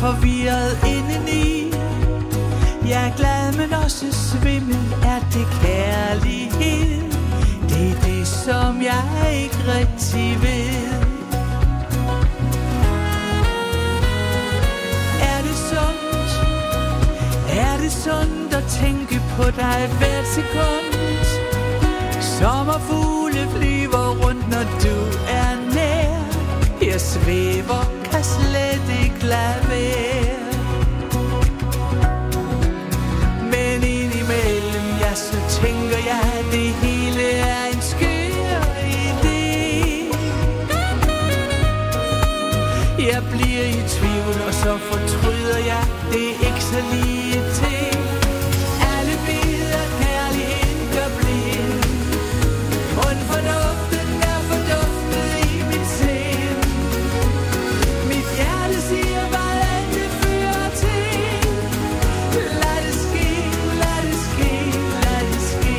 forvirret indeni. Jeg er glad, men også svimmel. Er det kærlighed? Det er det, som jeg ikke rigtig ved. Er det sundt at tænke på dig hvert sekund? Sommerfugle flyver rundt, når du er nær. Jeg svæver, kan slet ikke lade være. Men indimellem, ja, så tænker jeg, at det hele er en skør idé. Jeg bliver i tvivl, og så fortryder jeg, det er ikke så lige til. Alle ved, at kærligheden gør blind. Und fornuften er forduftet i mit sind. Mit hjerte siger, hvad det fører til. Lad det ske, lad det ske, lad det ske.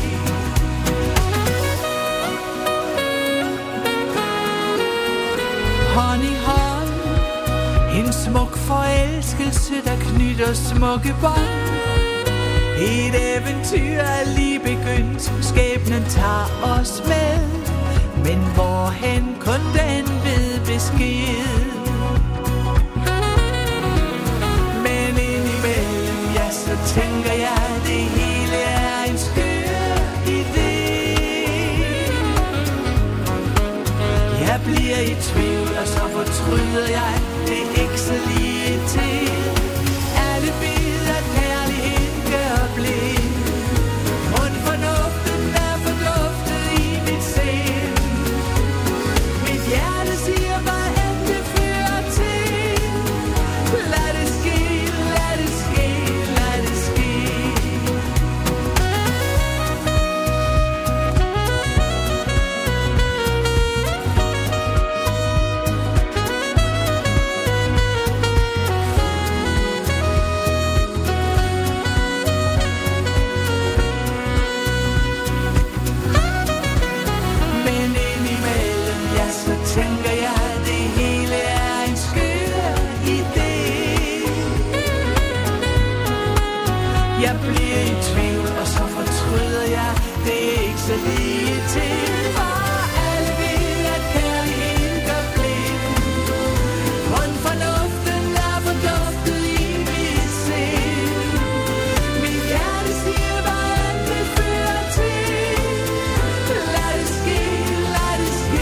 Hånd i hånd, en smuk forelskelse, der knytter smukke bånd. Et eventyr er lige begyndt, skæbnen tager os med. Men hvorhen kun den ved besked. Men indimellem, ja, så tænker jeg, det hele er en skør idé. Jeg bliver i tvivl, og så fortryder jeg, det er ikke så lige til. Alle ved, at kærligheden gør blind. Und fornuften er forduftet i mit sind. Mit hjerte siger, hvad end det fører til. Lad det ske, lad det ske, lad det ske. Tænker jeg, det hele er en skør idé. Jeg bliver i tvivl, og så fortryder jeg, det er ikke så lige til. For alle ved, at kærligheden gør blind. Und fornuften er forduftet i mit sind. Mit hjerte siger, hvad det fører til. Lad det ske, lad det ske.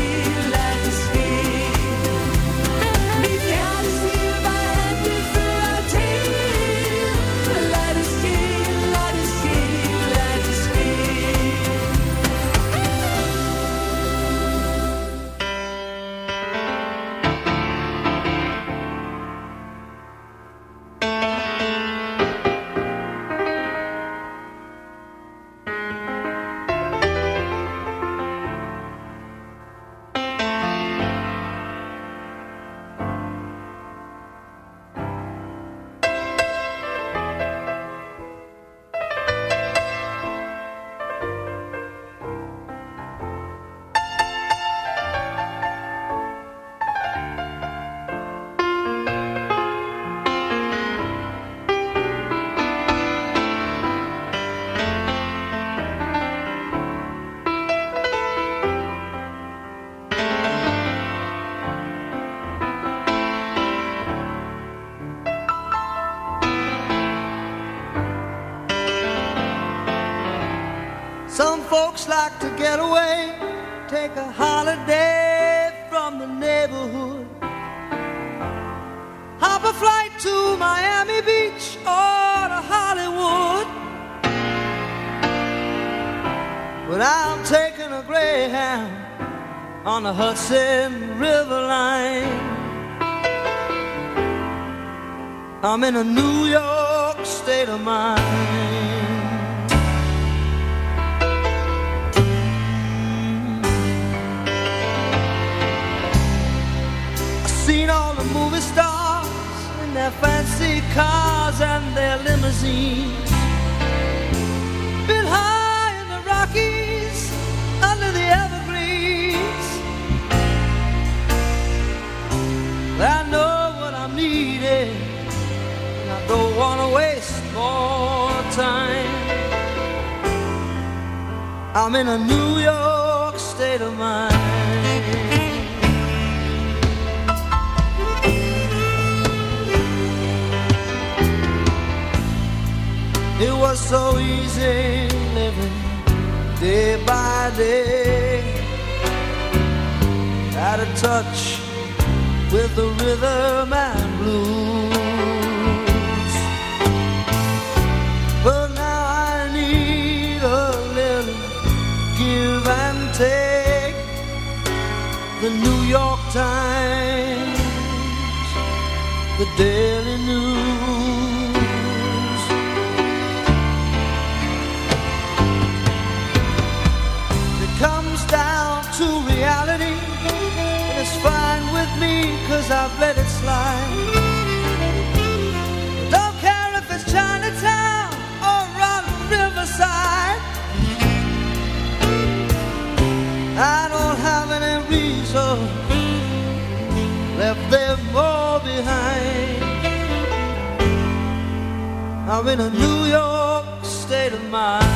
Some folks like to get away, take a holiday from the neighborhood. Hop a flight to Miami Beach or to Hollywood. But I'm taking a Greyhound on the Hudson River line. I'm in a New York state of mind. Seen all the movie stars in their fancy cars and their limousines. Been high in the Rockies, under the evergreens. I know what I'm needing. for time. I'm in a New York state of mind. It was so easy living day by day, out of touch with the rhythm and blues. But now I need a little give and take. The New York Times, the Daily News. It comes down to reality, and it's fine with me, 'cause I've let it slide. Don't care if it's Chinatown or on Riverside. I don't have any reason left them all behind. I'm in a New York state of mind.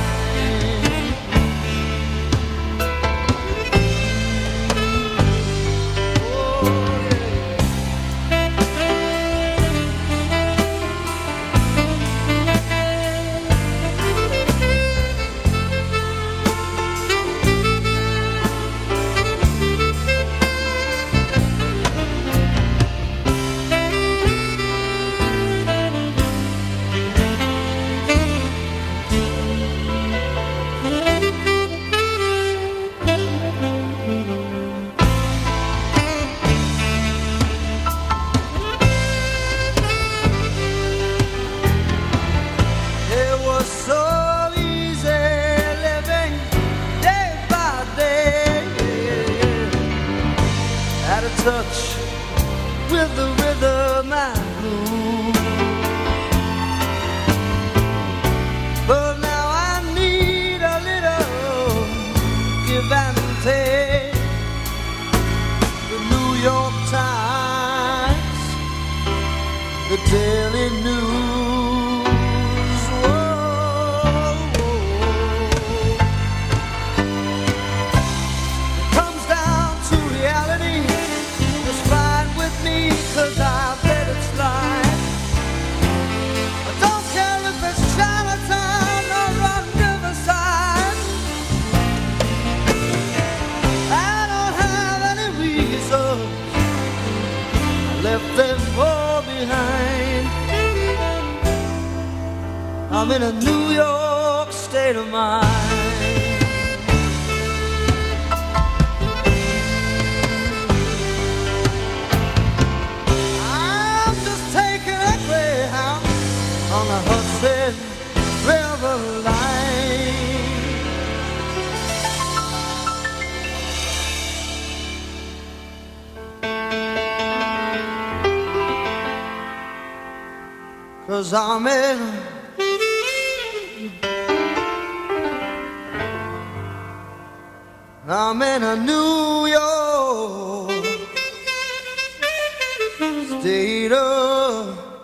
Touch with the rhythm and blues. But now I need a little give and take. The New York Times, the Daily News. Whoa, It comes down to reality. 'Cause I've let it slide. I don't care if it's Chinatown or on Riverside. I don't have any reason. I left them all behind. I'm in a New York state of mind. On the Hudson River line. 'Cause I'm in a New York state of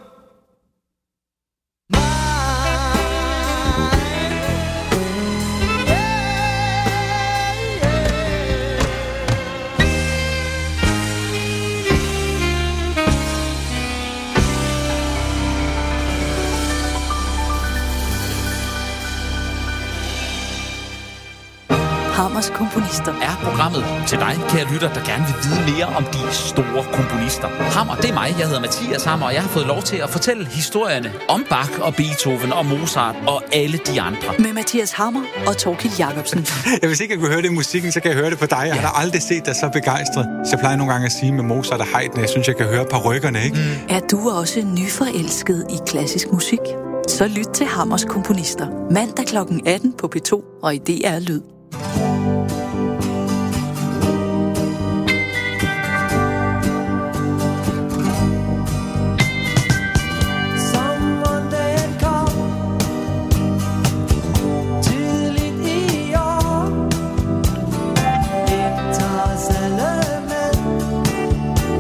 Hammers Komponister er programmet til dig, kære lytter, der gerne vil vide mere om de store komponister. Hammer, det er mig. Jeg hedder Mathias Hammer, og jeg har fået lov til at fortælle historierne om Bach og Beethoven og Mozart og alle de andre. Med Mathias Hammer og Thorkild Jacobsen. Hvis ikke jeg kunne høre det i musikken, så kan jeg høre det på dig. Jeg har aldrig set dig så begejstret. Så jeg plejer nogle gange at sige med Mozart og Haydn, jeg synes, jeg kan høre parrykkerne, ikke? Er du også nyforelsket i klassisk musik? Så lyt til Hammers Komponister. Mandag kl. 18 på P2 og i DR Lyd.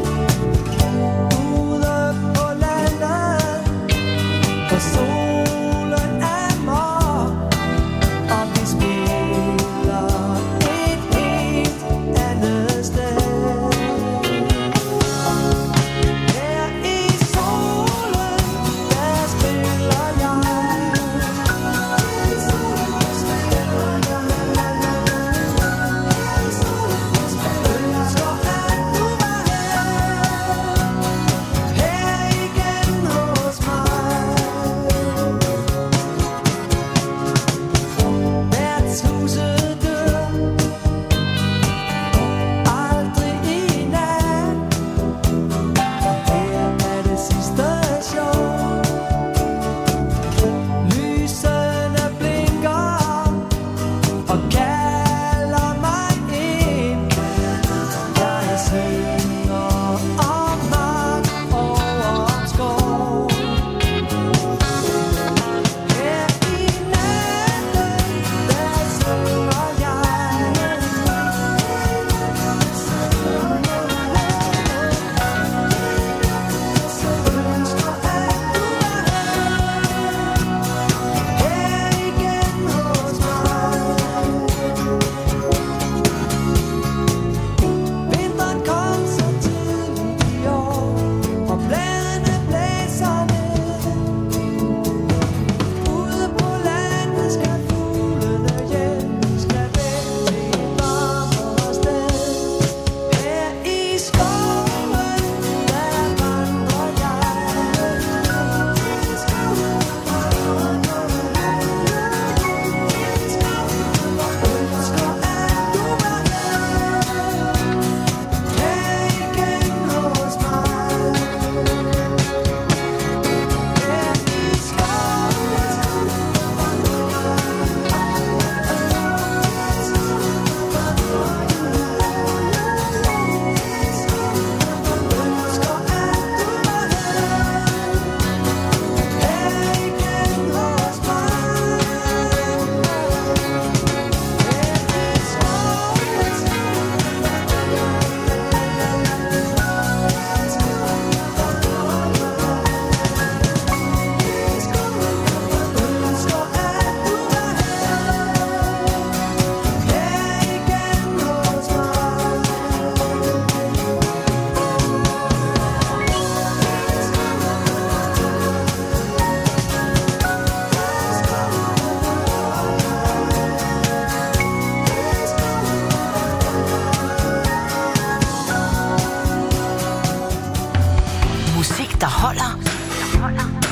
Solen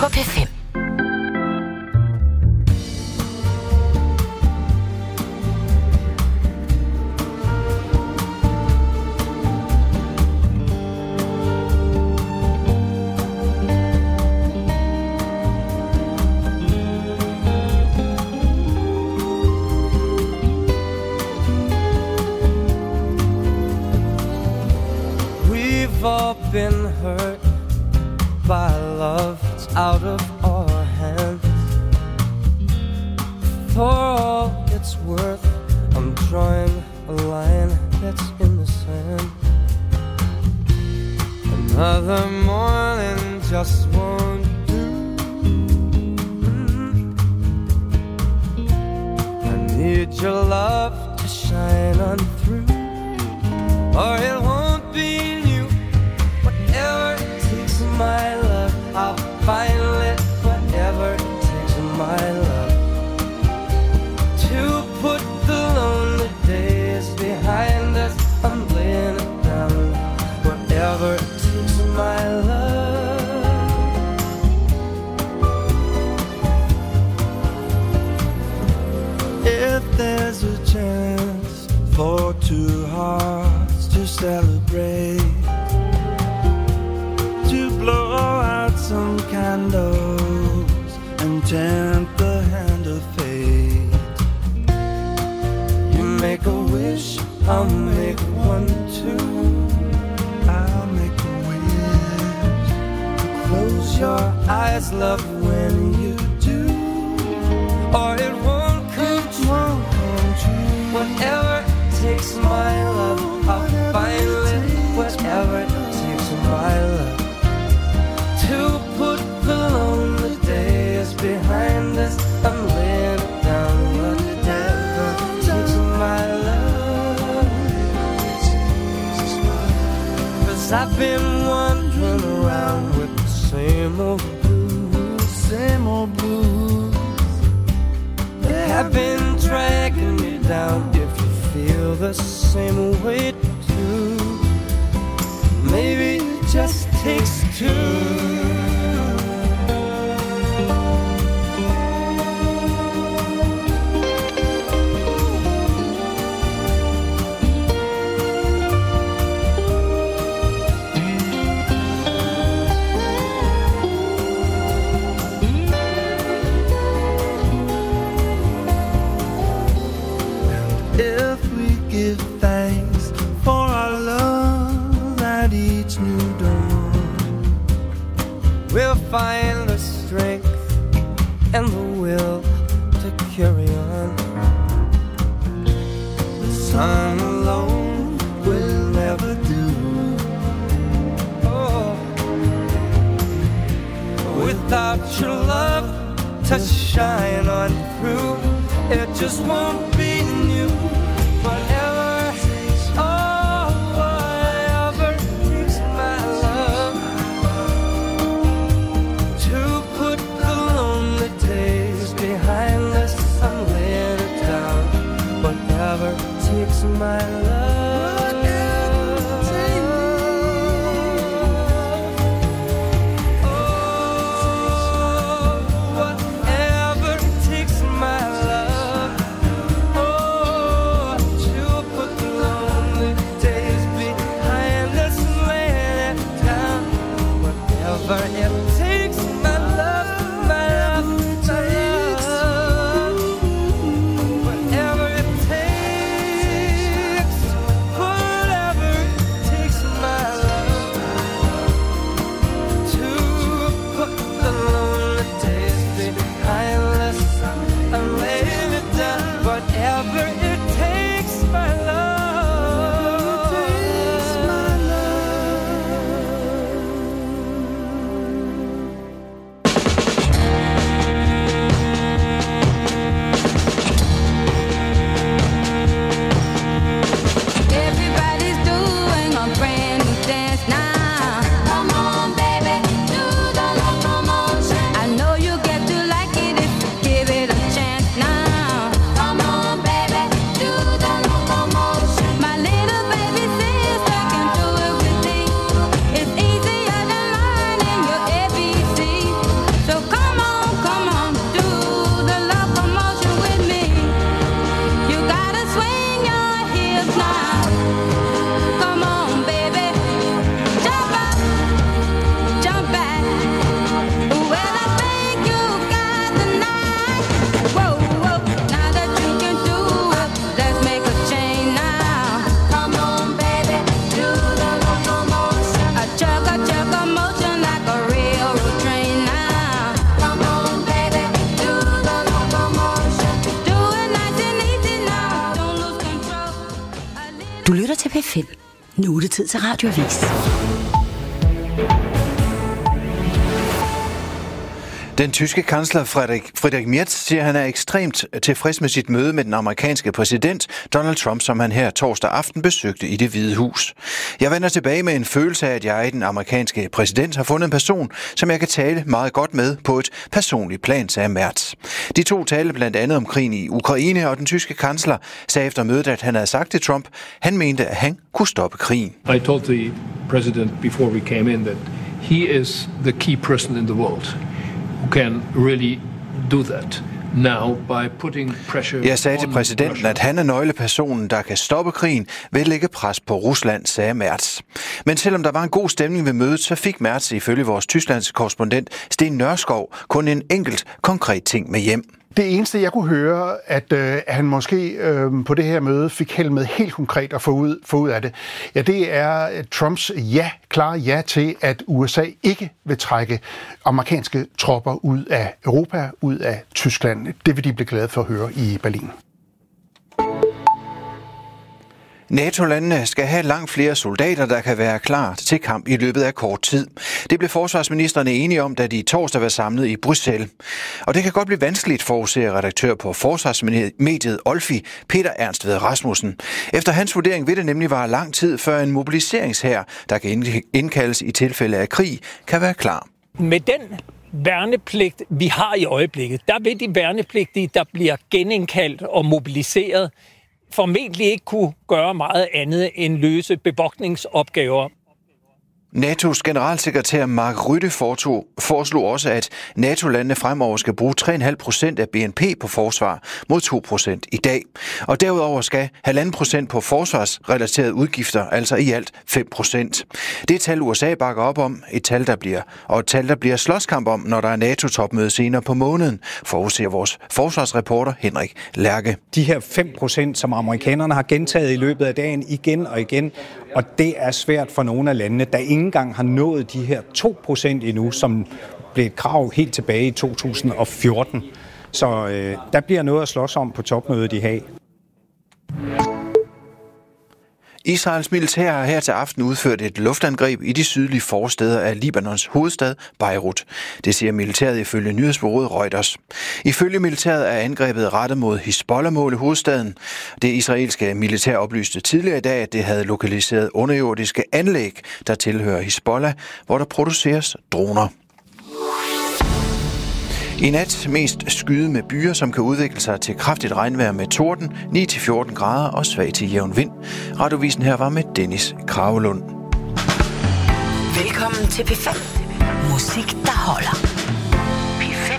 på P5. All been hurt by love that's out of our hands. For all it's worth, I'm drawing a line that's in the sand. Another morning just won't do. I need your love to shine on through, or it won't be my love. I'll find it, whatever it takes my love to put the lonely days behind us. I'm laying it down, whatever it takes my love. If there's a chance for two hearts to celebrate, blow out some candles and tempt the hand of fate. You make a wish, I'll make one too. I'll make a wish. Close your eyes, love, when you do, or it won't come true. Whatever takes my love, I'll find it. Whatever it takes my love to put the lonely days behind us. I'm laying it down, whatever takes my love. 'Cause I've been wandering around with the same old blues, same old blues. They have been dragging me down. If you feel the same way too, maybe it just takes two. Find the strength and the will to carry on. The sun alone will never do. Oh, without your love to shine on through, it just won't be new. Whatever, oh, whatever takes my love to put the lonely days behind us. I'm laying it down, whatever takes my love. Oh, whatever takes my love. Oh, 5. Nu er det tid til Radioavis. Den tyske kansler Friedrich Merz siger, at han er ekstremt tilfreds med sit møde med den amerikanske præsident Donald Trump, som han her torsdag aften besøgte i Det Hvide Hus. Jeg vender tilbage med en følelse af, at jeg, den amerikanske præsident, har fundet en person, som jeg kan tale meget godt med på et personligt plan, sagde Merz. De to talte blandt andet om krigen i Ukraine, og den tyske kansler sagde efter mødet, at han havde sagt til Trump, han mente, at han kunne stoppe krigen. I told the president before we came in that he is the key person in the world who can really do that now by putting pressure. Jeg sagde til præsidenten, at han er nøglepersonen, der kan stoppe krigen ved at lægge pres på Rusland, sagde Merz. Men selvom der var en god stemning ved mødet, så fik Merz ifølge vores Tysklands korrespondent Sten Nørskov kun en enkelt konkret ting med hjem. Det eneste, jeg kunne høre, at han måske på det her møde fik held med helt konkret at få ud af det, ja, det er Trumps klare ja til, at USA ikke vil trække amerikanske tropper ud af Europa, ud af Tyskland. Det vil de blive glade for at høre i Berlin. NATO-landene skal have langt flere soldater, der kan være klar til kamp i løbet af kort tid. Det blev forsvarsministerne enige om, da de torsdag var samlet i Bruxelles. Og det kan godt blive vanskeligt, forudser redaktør på forsvarsmediet Olfi, Peter Ernst Ved Rasmussen. Efter hans vurdering vil det nemlig være lang tid, før en mobiliseringshær, der kan indkaldes i tilfælde af krig, kan være klar. Med den værnepligt, vi har i øjeblikket, der vil de værnepligtige, der bliver genindkaldt og mobiliseret, formentlig ikke kunne gøre meget andet end løse bevogtningsopgaver. NATO's generalsekretær Mark Rutte foreslog også, at NATO-landene fremover skal bruge 3,5% af BNP på forsvar mod 2% i dag. Og derudover skal 1,5% på forsvarsrelaterede udgifter, altså i alt 5%. Det er tal USA bakker op om, et tal, der bliver slåskamp om, når der er NATO-topmøde senere på måneden, forudser vores forsvarsreporter Henrik Lærke. De her 5%, som amerikanerne har gentaget i løbet af dagen igen og igen, og det er svært for nogle af landene, der ikke engang har nået de her 2% endnu, som blev et krav helt tilbage i 2014. Så der bliver noget at slås om på topmødet i Haag. Israels militær har her til aften udført et luftangreb i de sydlige forstæder af Libanons hovedstad, Beirut. Det siger militæret ifølge nyhedsbureauet Reuters. Ifølge militæret er angrebet rettet mod Hizbollah-mål i hovedstaden. Det israelske militær oplyste tidligere i dag, at det havde lokaliseret underjordiske anlæg, der tilhører Hizbollah, hvor der produceres droner. I nat mest skyde med byer, som kan udvikle sig til kraftigt regnvejr med torden, 9-14 grader og svag til jævn vind. Radiovisen her var med Dennis Kragelund. Velkommen til P5. Musik, der holder. P5.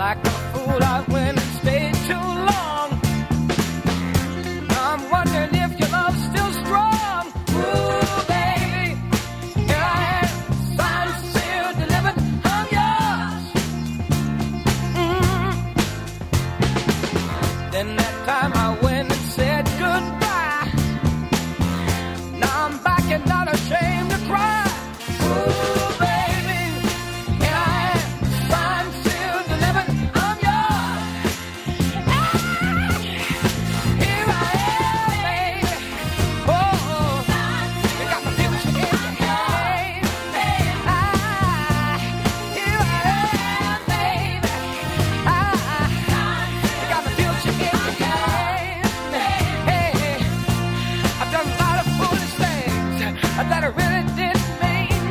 like a fool I went and stayed too long. I'm wondering if your love's still strong. Ooh, baby, here I am, signed, sealed, delivered, I'm yours. Then that time I went and said goodbye. Now I'm back and not ashamed to cry. Ooh, baby, here I am, signed, sealed, delivered, I'm yours. Here I am, baby. Oh, you got the future in your hand. Here I am, baby. You got the future in your hand. Hey, I've done a lot of foolish things that I really didn't mean.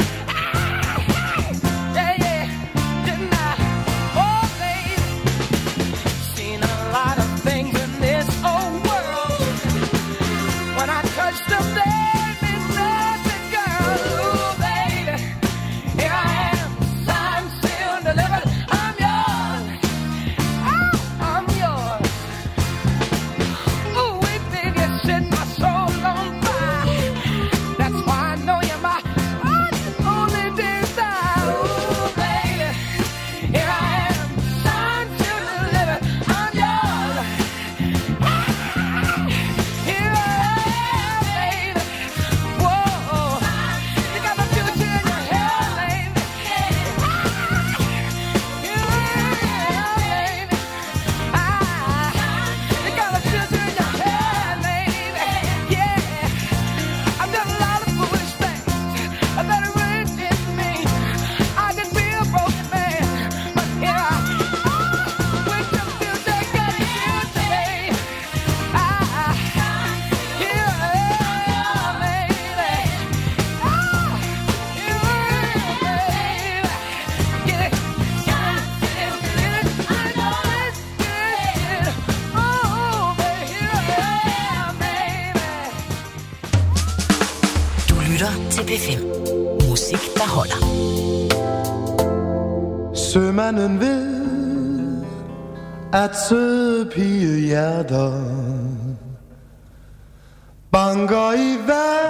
Yeah, didn't I? Oh, baby, seen a lot of things in this old world. When I touched them, there meant nothing, girl. Ooh, baby, here I am, signed, sealed, delivered, I'm yours. Oh, I'm yours. Ooh, baby, you set my soul on fire. That's why I know you're my only desire. Ooh, baby, here I am, signed, sealed, delivered, I'm yours. Here I am, baby. Whoa, you got my future in your hand, baby. Here I am, baby. You got my future in your hand, baby. Yeah, I've done a lot of foolish things that I really didn't mean. I could be a broken man, but here I am. With your future, got the future, baby. Here I am, baby. Here I am, baby. Get it, get it, I know it's good. Oh, baby, here I am, baby. Du lytter til P5. Musik, der holder. Sømanden ved, at søde pigehjerter banker i vand.